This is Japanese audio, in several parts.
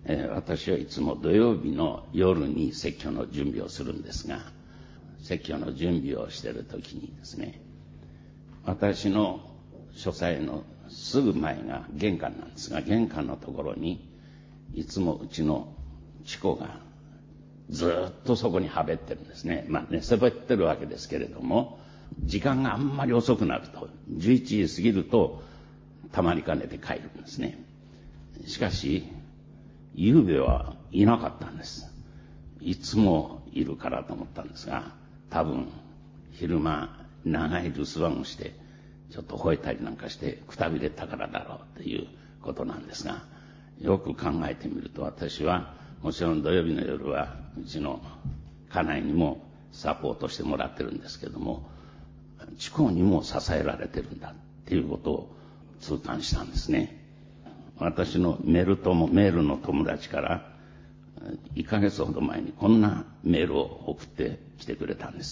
私はいつも土曜日の夜に説教の準備をするんですが、説教の準備をしているときにですね、私の書斎のすぐ前が玄関なんですが、玄関のところにいつもうちのチコがずっとそこにはべってるんですね。寝そべってるわけですけれども、時間があんまり遅くなると、11時過ぎるとたまりかねて帰るんですね。しかし夕べはいなかったんです。いつもいるからと思ったんですが、多分昼間長い留守番をしてちょっと吠えたりなんかしてくたびれたからだろうということなんですが、よく考えてみると、私はもちろん土曜日の夜はうちの家内にもサポートしてもらってるんですけども、チコにも支えられてるんだっていうことを痛感したんですね。私のメールの友達から1ヶ月ほど前にこんなメールを送ってきてくれたんです。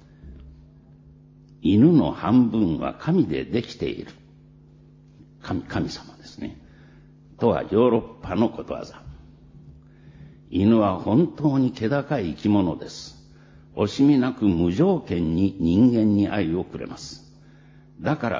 犬の半分は神でできている。神様ですね。とはヨーロッパのことわざ。犬は本当に気高い生き物です。惜しみなく無条件に人間に愛をくれます。だから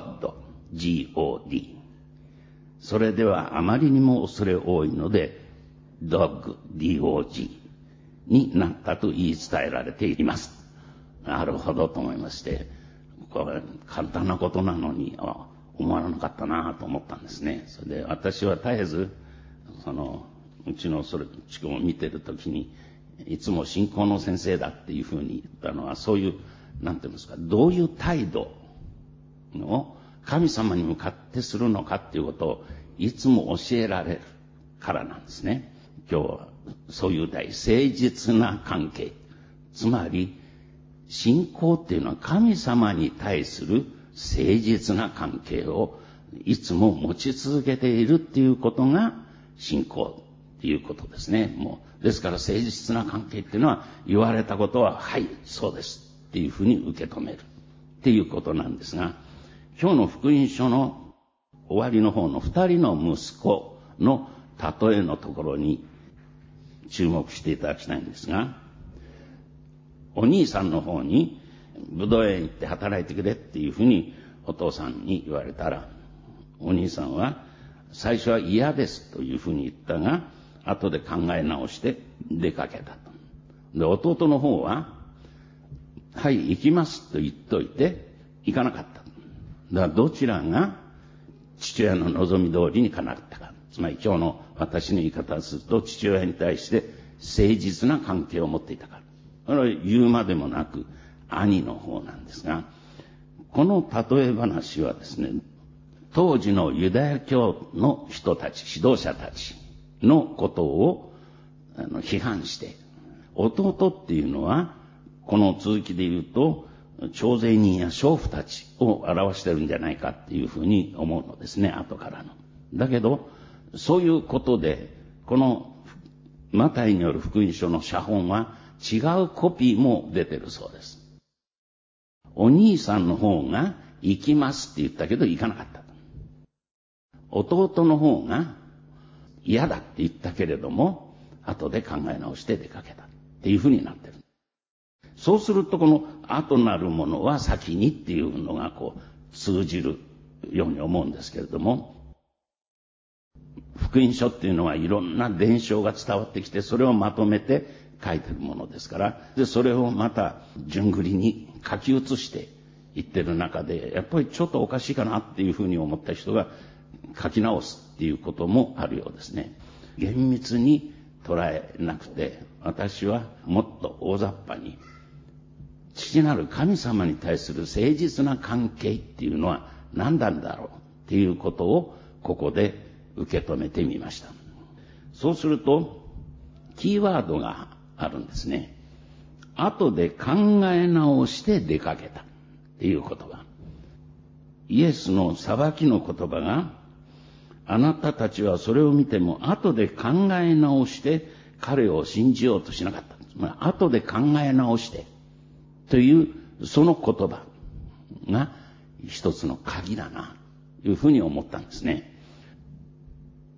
God、G-O-D。それではあまりにも恐れ多いので、Dog、D-O-G になったと言い伝えられています。なるほどと思いまして、これ簡単なことなのに思わなかったなと思ったんですね。それで私は絶えずうちのチコを見てるときに、いつも信仰の先生だっていうふうに言ったのは、そういうなんていうんですか、どういう態度を神様に向かってするのかっていうことをいつも教えられるからなんですね。今日はそういう誠実な関係、つまり信仰っていうのは神様に対する誠実な関係をいつも持ち続けているっていうことが信仰っていうことですね。ですから誠実な関係っていうのは、言われたことははいそうですっていうふうに受け止めるっていうことなんですが、今日の福音書の終わりの方の2人の息子の例えのところに注目していただきたいんですが、お兄さんの方にぶどう園行って働いてくれっていうふうにお父さんに言われたら、お兄さんは最初は嫌ですというふうに言ったが、後で考え直して出かけたと。で、弟の方ははい行きますと言っといて行かなかった。だからどちらが父親の望み通りにかなったか、つまり今日の私の言い方をすると、父親に対して誠実な関係を持っていたか、これは言うまでもなく兄の方なんですが、この例え話はですね、当時のユダヤ教の人たち、指導者たちのことを批判して、弟っていうのはこの続きで言うと徴税人や娼婦たちを表してるんじゃないかっていうふうに思うのですね、後からの。だけどそういうことで、このマタイによる福音書の写本は違うコピーも出てるそうです。お兄さんの方が行きますって言ったけど行かなかった。弟の方が嫌だって言ったけれども後で考え直して出かけたっていうふうになってる。そうするとこの後なるものは先にっていうのが通じるように思うんですけれども、福音書っていうのはいろんな伝承が伝わってきて、それをまとめて書いてるものですから、でそれをまた順繰りに書き写していってる中で、やっぱりちょっとおかしいかなっていうふうに思った人が書き直すっていうこともあるようですね。厳密に捉えなくて、私はもっと大雑把に、父なる神様に対する誠実な関係っていうのは何なんだろうっていうことをここで受け止めてみました。そうするとキーワードがあるんですね。後で考え直して出かけたっていう言葉。イエスの裁きの言葉が、あなたたちはそれを見ても後で考え直して彼を信じようとしなかった。つまり後で考え直してというその言葉が一つの鍵だなというふうに思ったんですね。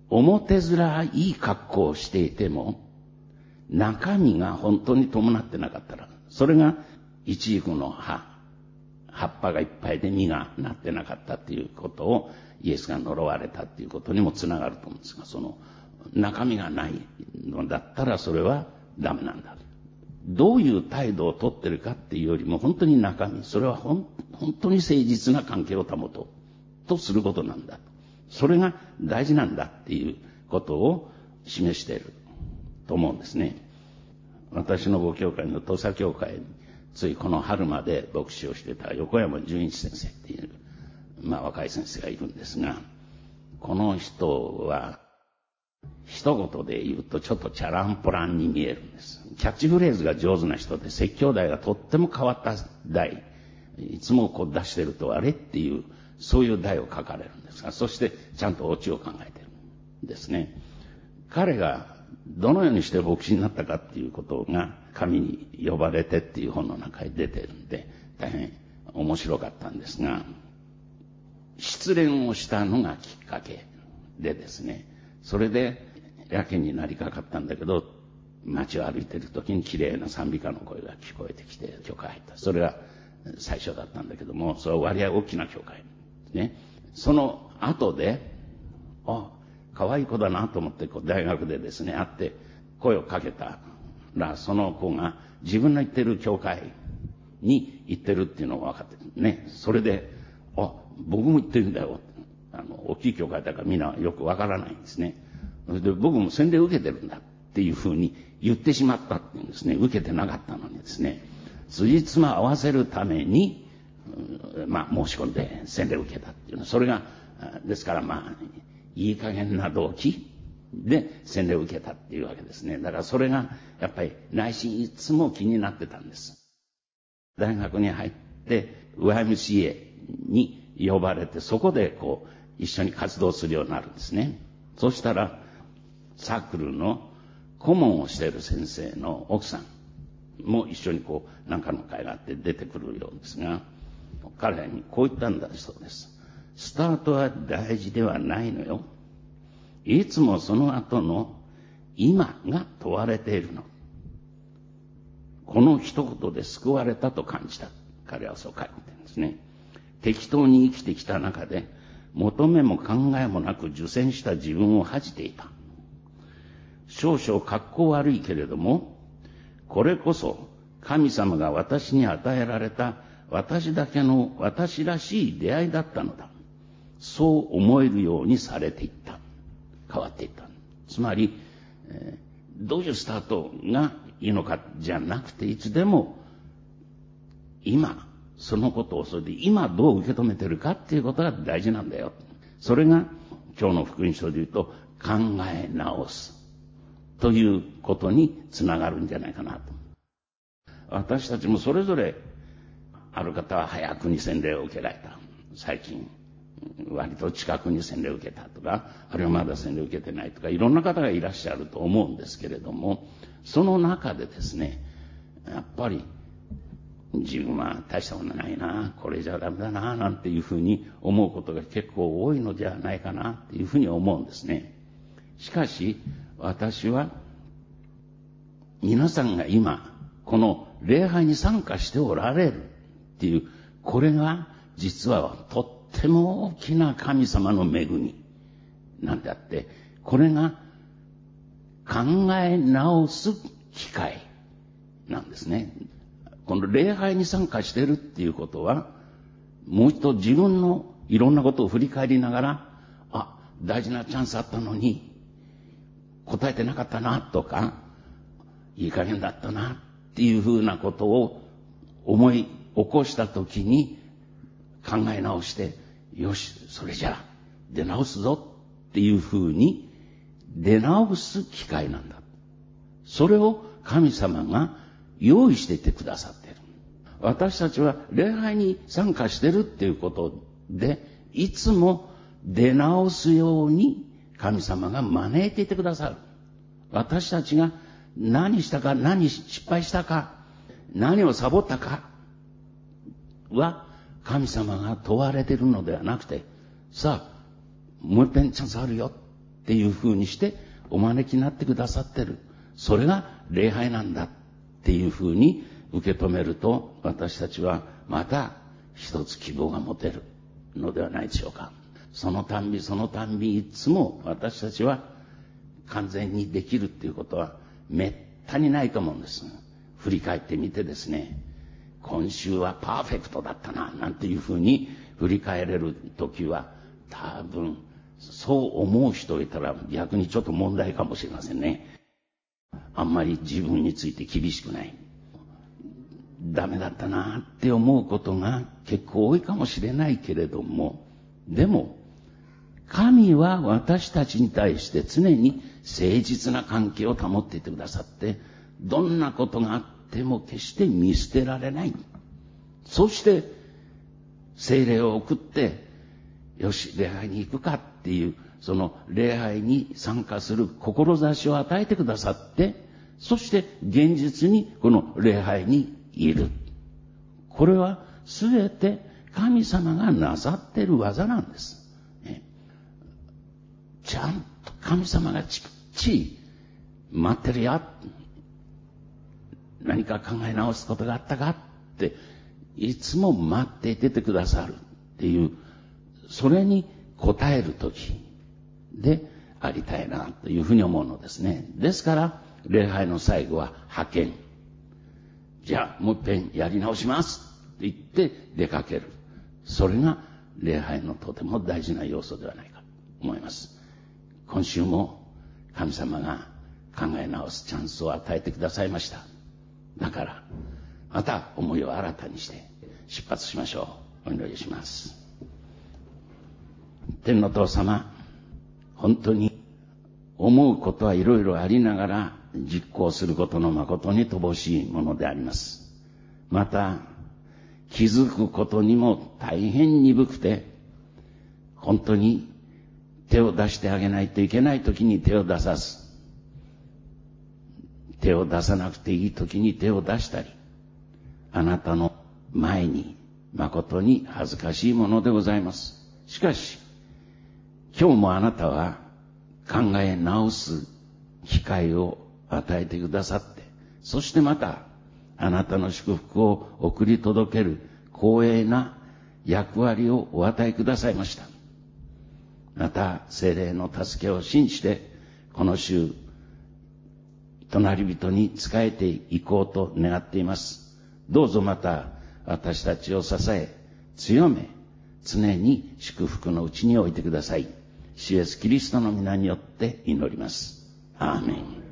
表面いい格好をしていても、中身が本当に伴ってなかったら、それがイチジクの葉っぱがいっぱいで実がなってなかったっていうことをイエスが呪われたっていうことにもつながると思うんですが、その中身がないのだったらそれはダメなんだ。どういう態度をとってるかっていうよりも本当に中身、それは本当に誠実な関係を保とうとすることなんだ。それが大事なんだっていうことを示していると思うんですね。私の母教会の土佐教会についこの春まで牧師をしてた横山純一先生っていう、若い先生がいるんですが、この人は一言で言うとちょっとチャランポランに見えるんです。キャッチフレーズが上手な人で、説教題がとっても変わった題、いつもこう出してるとあれっていう、そういう題を書かれるんですが、そしてちゃんとオチを考えてるんですね。彼がどのようにして牧師になったかっていうことが神に呼ばれてっていう本の中に出てるんで、大変面白かったんですが、失恋をしたのがきっかけでですね、それでやけになりかかったんだけど、街を歩いてる時に綺麗な賛美歌の声が聞こえてきて教会入った。それが最初だったんだけども、それは割合大きな教会ね。その後で、可愛い子だなと思って大学でですね会って声をかけたら、その子が自分の行ってる教会に行ってるっていうのが分かってるね。それで僕も行ってるんだよ。大きい教会だからみんなよく分からないんですね。で僕も洗礼を受けてるんだっていうふうに言ってしまったっていうんですね。受けてなかったのにですね、辻褄合わせるために、申し込んで洗礼を受けたっていうの。それがですからいい加減な動機で洗礼を受けたっていうわけですね。だからそれがやっぱり内心いつも気になってたんです。大学に入って YMCA に呼ばれて、そこで一緒に活動するようになるんですね。そしたらサークルの顧問をしている先生の奥さんも一緒に何かの会があって出てくるようですが、彼にこう言ったんだそうです。スタートは大事ではないのよ。いつもその後の今が問われているの。この一言で救われたと感じた。彼はそう書いてるんですね。適当に生きてきた中で求めも考えもなく受選した自分を恥じていた。少々格好悪いけれども、これこそ神様が私に与えられた私だけの私らしい出会いだったのだ。そう思えるようにされていった。変わっていった。つまり、どういうスタートがいいのかじゃなくて、いつでも今そのことをそれで今どう受け止めてるかっていうことが大事なんだよ。それが今日の福音書で言うと考え直すということにつながるんじゃないかなと。私たちもそれぞれ、ある方は早くに洗礼を受けられた。最近割と近くに洗礼を受けたとか、あるいはまだ洗礼を受けてないとか、いろんな方がいらっしゃると思うんですけれども、その中でですね、やっぱり自分は大したことないな、これじゃダメだな、なんていうふうに思うことが結構多いのではないかなっていうふうに思うんですね。しかし私は皆さんが今この礼拝に参加しておられるっていう、これが実はとっても大きな神様の恵みなんであって、これが考え直す機会なんですね。この礼拝に参加しているっていうことは、もう一度自分のいろんなことを振り返りながら、大事なチャンスあったのに答えてなかったなとか、いい加減だったなっていうふうなことを思い起こしたときに考え直して、よし、それじゃあ出直すぞっていうふうに出直す機会なんだ。それを神様が用意していてくださっている。私たちは礼拝に参加してるっていうことで、いつも出直すように神様が招いていてくださる。私たちが何したか、何失敗したか、何をサボったかは神様が問われているのではなくて、さあもう一遍チャンスあるよっっていう風にしてお招きになってくださってる。それが礼拝なんだっていう風に受け止めると、私たちはまた一つ希望が持てるのではないでしょうか。そのたんびそのたんびいつも私たちは完全にできるっていうことはめったにないと思うんです。振り返ってみてですね、今週はパーフェクトだったななんていうふうに振り返れる時は、多分そう思う人いたら逆にちょっと問題かもしれませんね。あんまり自分について厳しくない、ダメだったなって思うことが結構多いかもしれないけれども、でも神は私たちに対して常に誠実な関係を保っていてくださって、どんなことがあっても決して見捨てられない。そして聖霊を送って、よし礼拝に行くかっていう、その礼拝に参加する志を与えてくださって、そして現実にこの礼拝にいる。これはすべて神様がなさっている技なんです。ちゃんと神様がちっちり待ってるよ。何か考え直すことがあったかっていつも待っていてくださるっていう、それに応える時でありたいなというふうに思うのですね。ですから礼拝の最後は派遣。じゃあもう一遍やり直しますって言って出かける。それが礼拝のとても大事な要素ではないかと思います。今週も神様が考え直すチャンスを与えてくださいました。だからまた思いを新たにして出発しましょう。お祈りします。天の父様、本当に思うことはいろいろありながら実行することの誠に乏しいものであります。また気づくことにも大変鈍くて、本当に手を出してあげないといけないときに手を出さず、手を出さなくていいときに手を出したり、あなたの前に誠に恥ずかしいものでございます。しかし今日もあなたは考え直す機会を与えてくださって、そしてまたあなたの祝福を送り届ける光栄な役割をお与えくださいました。また聖霊の助けを信じて、この週隣人に仕えていこうと願っています。どうぞまた私たちを支え強め、常に祝福のうちに置いてください。主イエスキリストの皆によって祈ります。アーメン。